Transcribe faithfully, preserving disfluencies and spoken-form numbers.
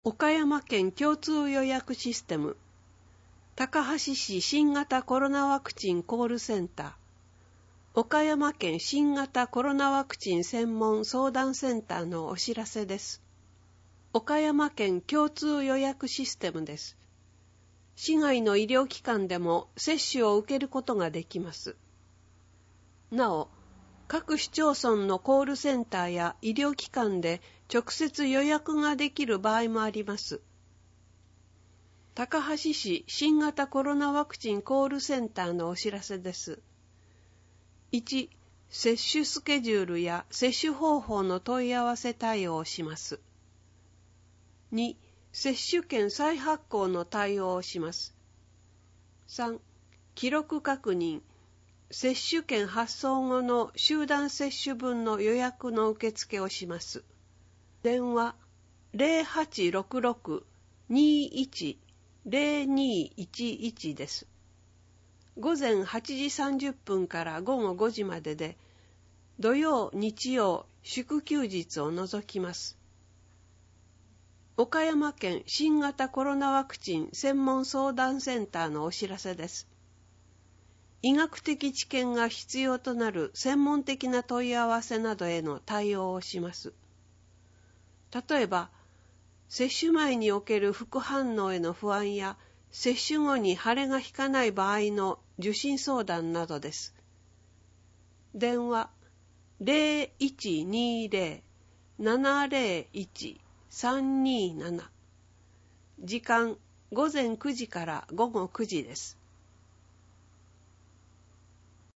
岡山県共通予約システム、高梁市新型コロナワクチンコールセンター、岡山県新型コロナワクチン専門相談センターのお知らせです。岡山県共通予約システムです。市外の医療機関でも接種を受けることができます。なお、各市町村のコールセンターや医療機関で直接予約ができる場合もあります。高梁市新型コロナワクチンコールセンターのお知らせです。いち、接種スケジュールや接種方法の問い合わせ対応をします。に、接種券再発行の対応をします。さん、記録確認、接種券発送後の集団接種分の予約の受付をします。電話 ゼロはちろくろく にいち ゼロにいちいち です。午前はちじさんじゅっぷんから午後ごじまでで、土曜、日曜、祝休日を除きます。岡山県新型コロナワクチン専門相談センターのお知らせです。医学的知見が必要となる専門的な問い合わせなどへの対応をします。例えば、接種前における副反応への不安や、接種後に腫れが引かない場合の受診相談などです。電話ゼロいちにゼロ ななゼロいち さんにーなな、時間午前くじから午後くじです。